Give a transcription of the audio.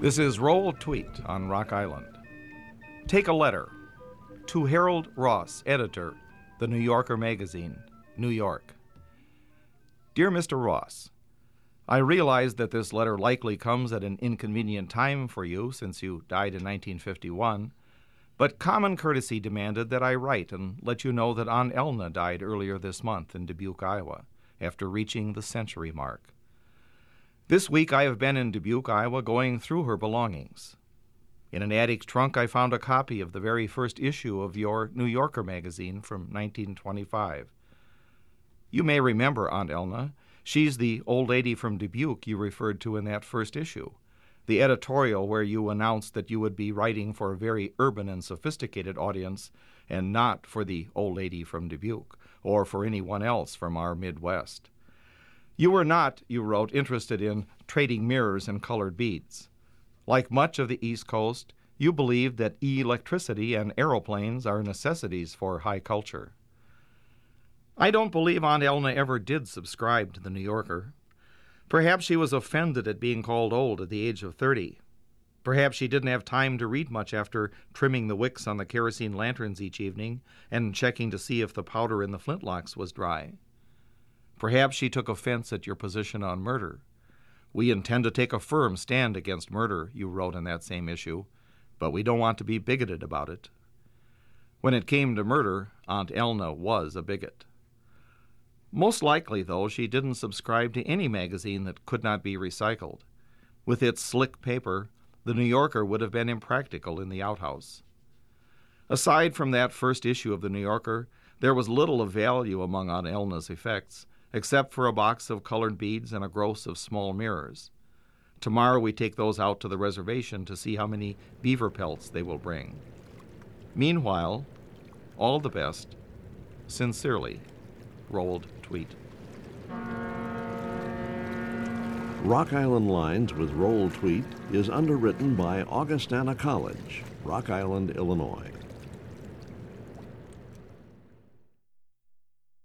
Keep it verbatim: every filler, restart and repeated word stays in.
This is Roll Tweet on Rock Island. Take a letter to Harold Ross, editor, The New Yorker magazine, New York. Dear Mister Ross, I realize that this letter likely comes at an inconvenient time for you since you died in nineteen fifty-one, but common courtesy demanded that I write and let you know that Aunt Elna died earlier this month in Dubuque, Iowa, after reaching the century mark. This week I have been in Dubuque, Iowa, going through her belongings. In an attic trunk I found a copy of the very first issue of your New Yorker magazine from nineteen twenty-five. You may remember Aunt Elna. She's the old lady from Dubuque you referred to in that first issue, the editorial where you announced that you would be writing for a very urban and sophisticated audience and not for the old lady from Dubuque or for anyone else from our Midwest. You were not, you wrote, interested in trading mirrors and colored beads. Like much of the East Coast, you believed that electricity and aeroplanes are necessities for high culture. I don't believe Aunt Elna ever did subscribe to the New Yorker. Perhaps she was offended at being called old at the age of thirty. Perhaps she didn't have time to read much after trimming the wicks on the kerosene lanterns each evening and checking to see if the powder in the flintlocks was dry. Perhaps she took offense at your position on murder. We intend to take a firm stand against murder, you wrote in that same issue, but we don't want to be bigoted about it. When it came to murder, Aunt Elna was a bigot. Most likely, though, she didn't subscribe to any magazine that could not be recycled. With its slick paper, the New Yorker would have been impractical in the outhouse. Aside from that first issue of the New Yorker, there was little of value among Aunt Elna's effects, except for a box of colored beads and a gross of small mirrors. Tomorrow we take those out to the reservation to see how many beaver pelts they will bring. Meanwhile, all the best. Sincerely, Rolled Tweet. Rock Island Lines with Roll Tweet is underwritten by Augustana College, Rock Island, Illinois.